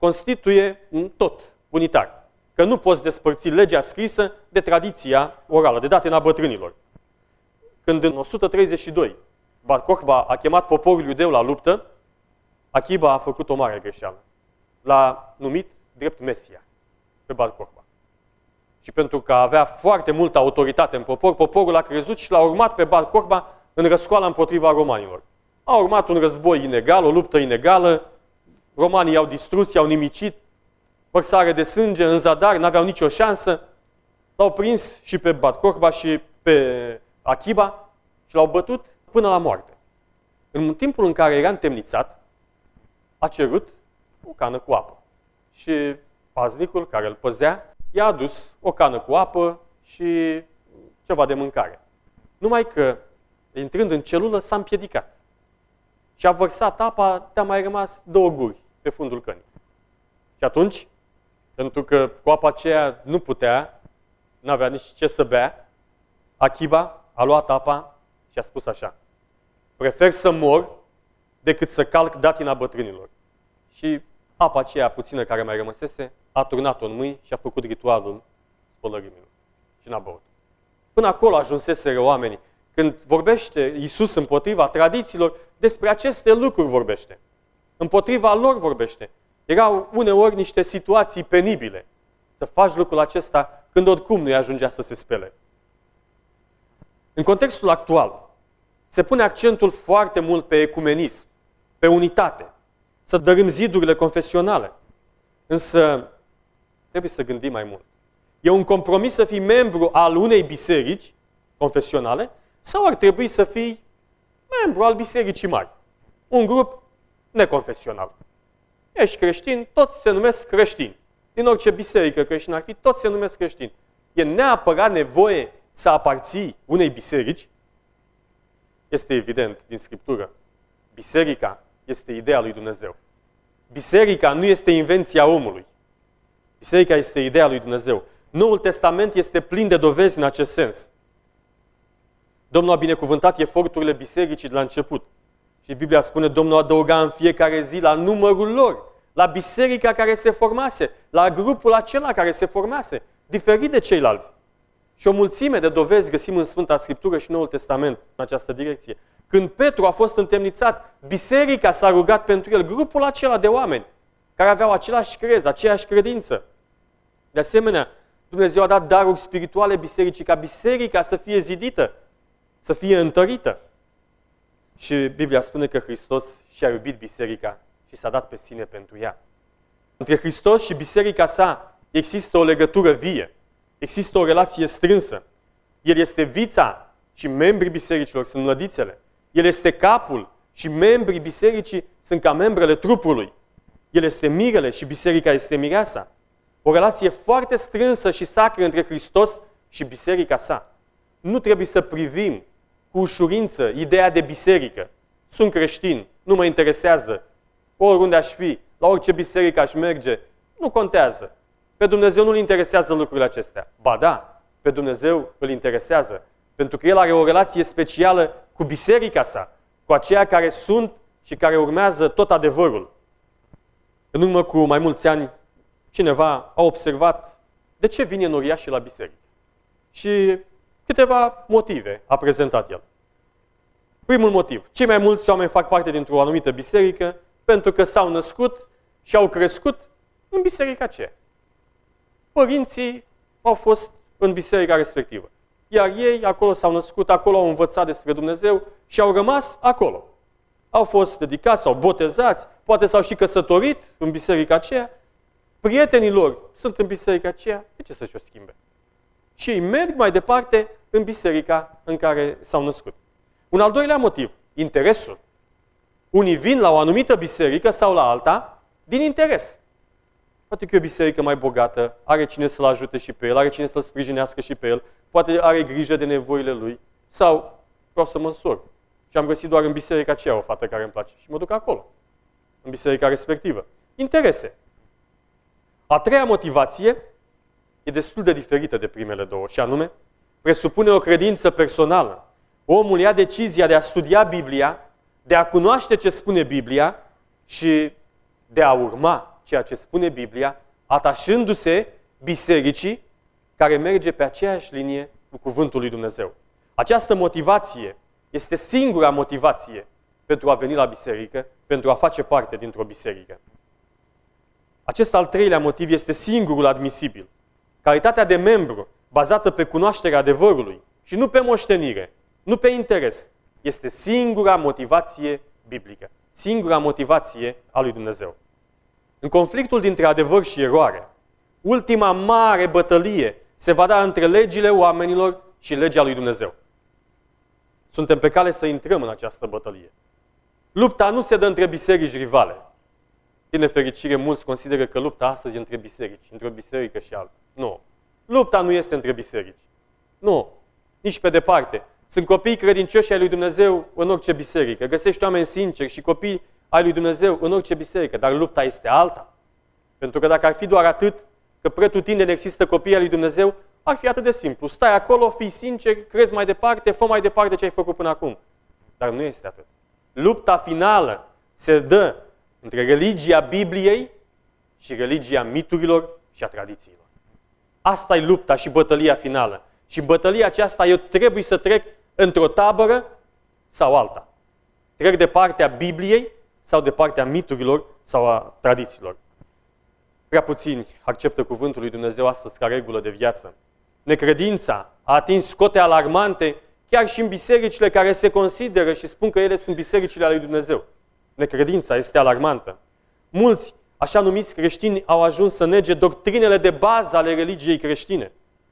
constituie un tot unitar. Că nu poți despărți legea scrisă de tradiția orală, de datena bătrânilor. Când în o sută treizeci și doi Bar Kokhba a chemat poporul iudeu la luptă, Akiba a făcut o mare greșeală. L-a numit drept Mesia pe Bar Kokhba. Și pentru că avea foarte multă autoritate în popor, poporul a crezut și l-a urmat pe Bar Kokhba în răscoala împotriva romanilor. A urmat un război inegal, o luptă inegală, romanii i-au distrus, i-au nimicit, vărsare de sânge, în zadar, n-aveau nicio șansă. L-au prins și pe Bar Kokhba și pe Akiba și l-au bătut până la moarte. În timpul în care era întemnițat, a cerut o cană cu apă. Și paznicul care îl păzea i-a adus o cană cu apă și ceva de mâncare. Numai că, intrând în celulă, s-a împiedicat. Și a vărsat apa, de-a mai rămas două guri pe fundul cănii. Și atunci, pentru că cu apa aceea nu putea, n-avea nici ce să bea, Akiba a luat apa și a spus așa: prefer să mor decât să calc datina bătrânilor. Și apa aceea puțină care mai rămăsese, a turnat-o în mâini și a făcut ritualul spălării mâinilor. Și n-a băut. Până acolo ajunseseră oamenii. Când vorbește Iisus împotriva tradițiilor, despre aceste lucruri vorbește. Împotriva lor vorbește. Erau uneori niște situații penibile să faci lucrul acesta când oricum nu-i ajungea să se spele. În contextul actual, se pune accentul foarte mult pe ecumenism, pe unitate, să dărâm zidurile confesionale. Însă, trebuie să gândim mai mult. E un compromis să fii membru al unei biserici confesionale sau ar trebui să fii membru al bisericii mari? Un grup neconfesional. Ești creștin, toți se numesc creștini. Din orice biserică creștină ar fi, toți se numesc creștini. E neapărat nevoie să aparții unei biserici? Este evident din Scriptură. Biserica este ideea lui Dumnezeu. Biserica nu este invenția omului. Biserica este ideea lui Dumnezeu. Noul Testament este plin de dovezi în acest sens. Domnul a binecuvântat eforturile bisericii de la început. Și Biblia spune, Domnul adăuga în fiecare zi la numărul lor, la biserica care se formase, la grupul acela care se formase, diferit de ceilalți. Și o mulțime de dovezi găsim în Sfânta Scriptură și Noul Testament în această direcție. Când Petru a fost întemnițat, biserica s-a rugat pentru el, grupul acela de oameni care aveau același crez, aceeași credință. De asemenea, Dumnezeu a dat daruri spirituale bisericii ca biserica să fie zidită, să fie întărită. Și Biblia spune că Hristos și-a iubit biserica și s-a dat pe sine pentru ea. Între Hristos și biserica sa există o legătură vie. Există o relație strânsă. El este vița și membrii bisericilor sunt mlădițele. El este capul și membrii bisericii sunt ca membrele trupului. El este mirele și biserica este mireasa. O relație foarte strânsă și sacră între Hristos și biserica sa. Nu trebuie să privim cu ușurință ideea de biserică. Sunt creștin, nu mă interesează. Oriunde aș fi, la orice biserică aș merge, nu contează. Pe Dumnezeu nu-L interesează lucrurile acestea. Ba da, pe Dumnezeu îl interesează. Pentru că El are o relație specială cu biserica sa, cu aceia care sunt și care urmează tot adevărul. În urmă cu mai mulți ani, cineva a observat de ce vine noriașii la biserică. Și câteva motive a prezentat el. Primul motiv. Cei mai mulți oameni fac parte dintr-o anumită biserică pentru că s-au născut și au crescut în biserica aceea. Părinții au fost în biserica respectivă. Iar ei acolo s-au născut, acolo au învățat despre Dumnezeu și au rămas acolo. Au fost dedicați, s-au botezați, poate s-au și căsătorit în biserica aceea. Prietenii lor sunt în biserica aceea, de ce să-și o schimbe? Și ei merg mai departe în biserica în care s-au născut. Un al doilea motiv, interesul. Unii vin la o anumită biserică sau la alta din interes. Poate că e o biserică mai bogată, are cine să-l ajute și pe el, are cine să-l sprijinească și pe el, poate are grijă de nevoile lui. Sau vreau să mă însor. Și am găsit doar în biserica aceea o fată care îmi place. Și mă duc acolo, în biserica respectivă. Interese. A treia motivație e destul de diferită de primele două, și anume, presupune o credință personală. Omul ia decizia de a studia Biblia, de a cunoaște ce spune Biblia și de a urma ceea ce spune Biblia, atașându-se bisericii care merge pe aceeași linie cu cuvântul lui Dumnezeu. Această motivație este singura motivație pentru a veni la biserică, pentru a face parte dintr-o biserică. Acest al treilea motiv este singurul admisibil. Calitatea de membru, bazată pe cunoașterea adevărului și nu pe moștenire, nu pe interes, este singura motivație biblică, singura motivație a lui Dumnezeu. În conflictul dintre adevăr și eroare, ultima mare bătălie se va da între legile oamenilor și legea lui Dumnezeu. Suntem pe cale să intrăm în această bătălie. Lupta nu se dă între biserici rivale. Din nefericire, mulți consideră că lupta astăzi e între biserici, între o biserică și alta. Nu. Lupta nu este între biserici. Nu. Nici pe departe. Sunt copii credincioși ai lui Dumnezeu în orice biserică. Găsești oameni sinceri și copii ai lui Dumnezeu în orice biserică. Dar lupta este alta. Pentru că dacă ar fi doar atât, că pretutindeni există copii ai lui Dumnezeu, ar fi atât de simplu. Stai acolo, fii sincer, crezi mai departe, fă mai departe ce ai făcut până acum. Dar nu este atât. Lupta finală se dă între religia Bibliei și religia miturilor și a tradițiilor. Asta e lupta și bătălia finală. Și bătălia aceasta eu trebuie să trec într-o tabără sau alta. Trec de partea Bibliei sau de partea miturilor sau a tradițiilor. Prea puțini acceptă cuvântul lui Dumnezeu astăzi ca regulă de viață. Necredința a atins cote alarmante chiar și în bisericile care se consideră și spun că ele sunt bisericile ale lui Dumnezeu. Necredința este alarmantă. Mulți, așa numiți creștini, au ajuns să nege doctrinele de bază ale religiei creștine.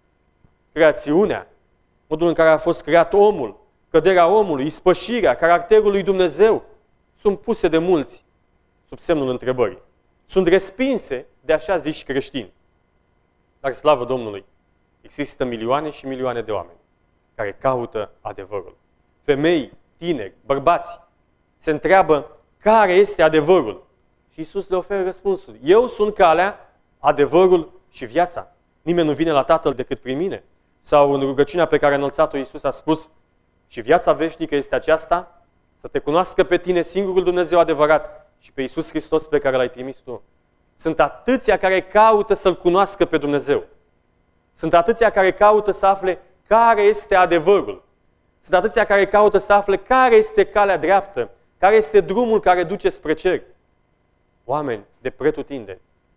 Creațiunea, modul în care a fost creat omul, căderea omului, ispășirea, caracterul lui Dumnezeu, sunt puse de mulți sub semnul întrebării. Sunt respinse de așa ziși creștini. Dar slavă Domnului, există milioane și milioane de oameni care caută adevărul. Femei, tineri, bărbați se întreabă care este adevărul. Și Iisus le oferă răspunsul. Eu sunt calea, adevărul și viața. Nimeni nu vine la Tatăl decât prin mine. Sau în rugăciunea pe care a înălțat-o Iisus a spus și viața veșnică este aceasta, să te cunoască pe tine singurul Dumnezeu adevărat și pe Iisus Hristos pe care l-ai trimis tu. Sunt atâția care caută să-L cunoască pe Dumnezeu. Sunt atâția care caută să afle care este adevărul. Sunt atâția care caută să afle care este calea dreaptă, care este drumul care duce spre cer. Oameni de pretutindeni,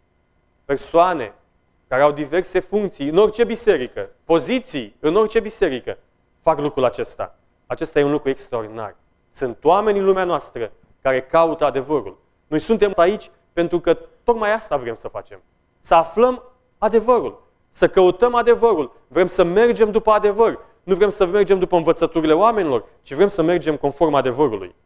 persoane care au diverse funcții în orice biserică, poziții în orice biserică, fac lucrul acesta. Acesta e un lucru extraordinar. Sunt oameni în lumea noastră care caută adevărul. Noi suntem aici pentru că tocmai asta vrem să facem. Să aflăm adevărul. Să căutăm adevărul. Vrem să mergem după adevăr. Nu vrem să mergem după învățăturile oamenilor, ci vrem să mergem conform adevărului.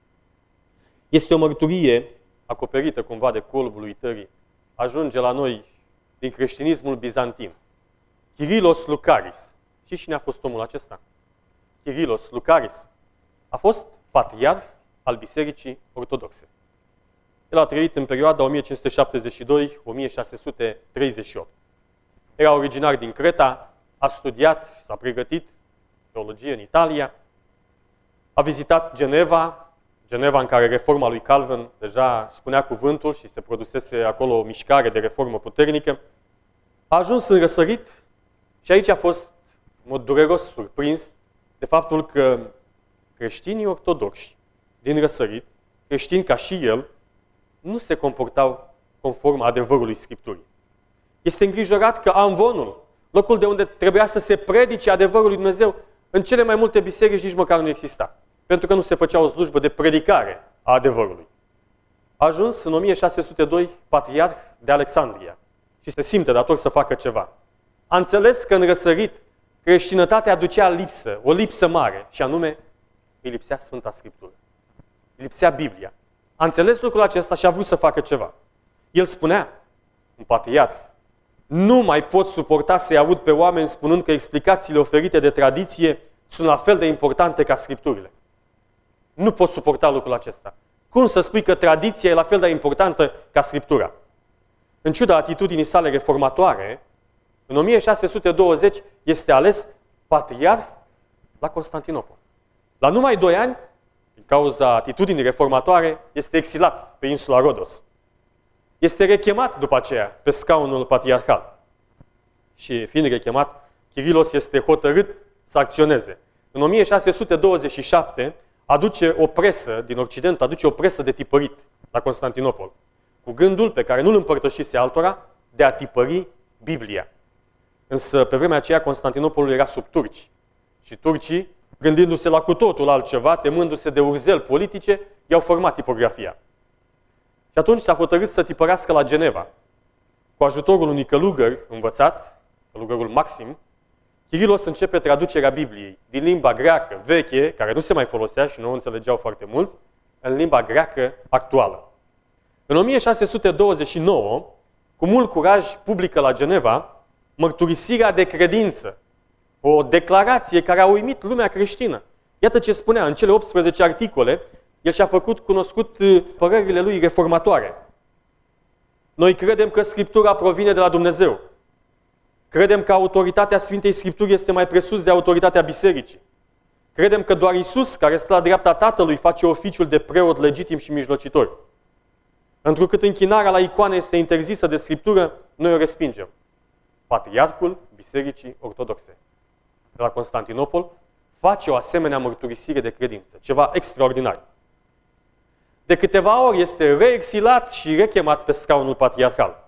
Este o mărturie acoperită cumva de colbul uitării. Ajunge la noi din creștinismul bizantin. Chirilos Lucaris. Și cine a fost omul acesta? Chirilos Lucaris a fost patriarh al Bisericii Ortodoxe. El a trăit în perioada o mie cinci sute șaptezeci și doi - o mie șase sute treizeci și opt. Era originar din Creta, a studiat, s-a pregătit teologie în Italia, a vizitat Geneva, Geneva în care reforma lui Calvin deja spunea cuvântul și se produsese acolo o mișcare de reformă puternică. A ajuns în Răsărit și aici a fost în mod dureros surprins de faptul că creștinii ortodoxi din Răsărit, creștini ca și el, nu se comportau conform adevărului Scripturii. Este îngrijorat că Amvonul, locul de unde trebuia să se predice adevărul lui Dumnezeu, în cele mai multe biserici nici măcar nu exista. Pentru că nu se făcea o slujbă de predicare a adevărului. A ajuns în o mie șase sute doi patriarh de Alexandria și se simte dator să facă ceva. A înțeles că în Răsărit creștinătatea aducea lipsă, o lipsă mare, și anume îi lipsea Sfânta Scriptură. Îi lipsea Biblia. A înțeles lucrul acesta și a vrut să facă ceva. El spunea, un patriarh, nu mai pot suporta să-i aud pe oameni spunând că explicațiile oferite de tradiție sunt la fel de importante ca Scripturile. Nu pot suporta lucrul acesta. Cum să spui că tradiția e la fel de importantă ca Scriptura? În ciuda atitudinii sale reformatoare, în o mie șase sute douăzeci este ales patriarh la Constantinopol. La numai doi ani, din cauza atitudinii reformatoare, este exilat pe insula Rodos. este rechemat după aceea pe scaunul patriarhal. Și fiind rechemat, Chirilos este hotărât să acționeze. În o mie șase sute douăzeci și șapte aduce o presă din Occident, aduce o presă de tipărit la Constantinopol, cu gândul pe care nu-l împărtășise altora de a tipări Biblia. Însă, pe vremea aceea, Constantinopolul era sub turci. Și turcii, gândindu-se la cu totul altceva, temându-se de urzel politice, i-au format tipografia. Și atunci s-a hotărât să tipărească la Geneva. Cu ajutorul unui călugăr învățat, călugărul Maxim, Chirilos începe traducerea Bibliei din limba greacă veche, care nu se mai folosea și nu o înțelegeau foarte mulți, în limba greacă actuală. În o mie șase sute douăzeci și nouă, cu mult curaj, publică la Geneva mărturisirea de credință, o declarație care a uimit lumea creștină. Iată ce spunea în cele optsprezece articole, el și-a făcut cunoscut părerile lui reformatoare. Noi credem că Scriptura provine de la Dumnezeu. Credem că autoritatea Sfintei Scripturi este mai presus de autoritatea Bisericii. Credem că doar Iisus, care stă la dreapta Tatălui, face oficiul de preot legitim și mijlocitor. Întrucât închinarea la icoane este interzisă de Scriptură, noi o respingem. Patriarhul Bisericii Ortodoxe de la Constantinopol face o asemenea mărturisire de credință. Ceva extraordinar. De câteva ori este reexilat și rechemat pe scaunul patriarhal.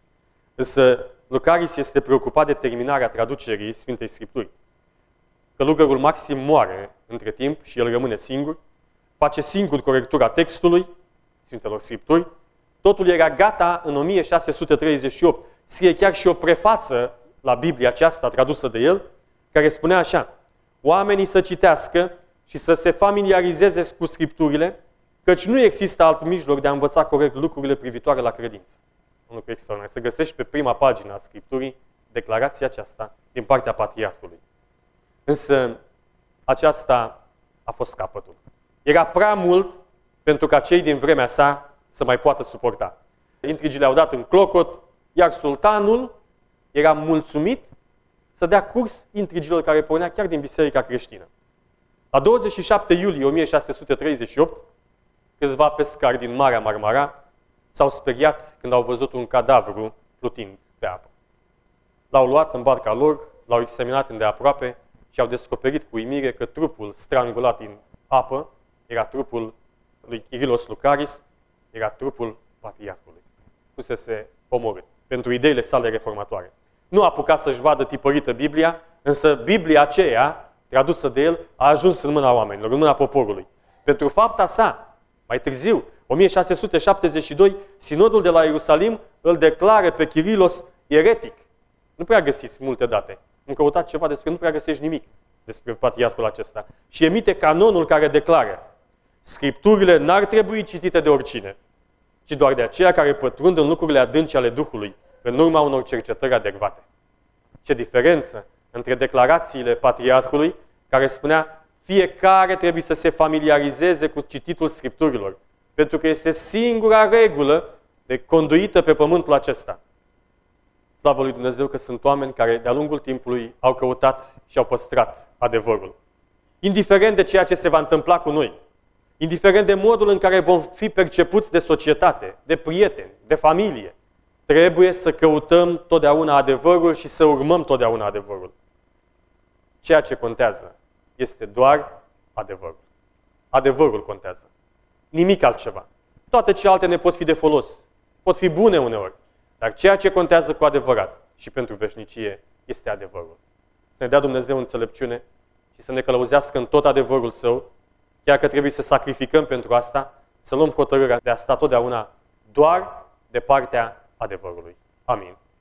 Însă Lucaris este preocupat de terminarea traducerii Sfintei Scripturi. Călugărul Maxim moare între timp și el rămâne singur, face singur corectura textului, Sfintelor Scripturi. Totul era gata în o mie șase sute treizeci și opt. Scrie chiar și o prefață la Biblia aceasta tradusă de el, care spunea așa: oamenii să citească și să se familiarizeze cu Scripturile, căci nu există alt mijloc de a învăța corect lucrurile privitoare la credință. Un lucru extraordinar. Se găsește pe prima pagină a Scripturii declarația aceasta din partea Patriarhului. Însă aceasta a fost capătul. Era prea mult pentru ca cei din vremea sa să mai poată suporta. Intrigile au dat în clocot, iar sultanul era mulțumit să dea curs intrigilor care pornea chiar din biserica creștină. La douăzeci și șapte iulie o mie șase sute treizeci și opt, câțiva pescari din Marea Marmara s-au speriat când au văzut un cadavru plutind pe apă. L-au luat în barca lor, l-au examinat îndeaproape și au descoperit cu uimire că trupul strangulat în apă era trupul lui Chirilos Lucaris, era trupul patriarhului. Fusese omorât pentru ideile sale reformatoare. Nu a apucat să-și vadă tipărită Biblia, însă Biblia aceea, tradusă de el, a ajuns în mâna oamenilor, în mâna poporului. Pentru fapta sa, mai târziu, o mie șase sute șaptezeci și doi, Sinodul de la Ierusalim îl declară pe Chirilos eretic. Nu prea găsiți multe date. Am căutat ceva despre, nu prea găsești nimic despre patriarhul acesta. Și emite canonul care declară: Scripturile n-ar trebui citite de oricine, ci doar de aceia care pătrund în lucrurile adânci ale Duhului, în urma unor cercetări adecvate. Ce diferență între declarațiile patriarhului, care spunea fiecare trebuie să se familiarizeze cu cititul Scripturilor, pentru că este singura regulă de conduită pe pământul acesta. Slavă lui Dumnezeu că sunt oameni care de-a lungul timpului au căutat și au păstrat adevărul. Indiferent de ceea ce se va întâmpla cu noi, indiferent de modul în care vom fi percepuți de societate, de prieteni, de familie, trebuie să căutăm totdeauna adevărul și să urmăm totdeauna adevărul. Ceea ce contează este doar adevărul. Adevărul contează. Nimic altceva. Toate celelalte ne pot fi de folos. Pot fi bune uneori. Dar ceea ce contează cu adevărat și pentru veșnicie este adevărul. Să ne dea Dumnezeu înțelepciune și să ne călăuzească în tot adevărul Său, chiar că trebuie să sacrificăm pentru asta, să luăm hotărârea de a sta totdeauna doar de partea adevărului. Amin.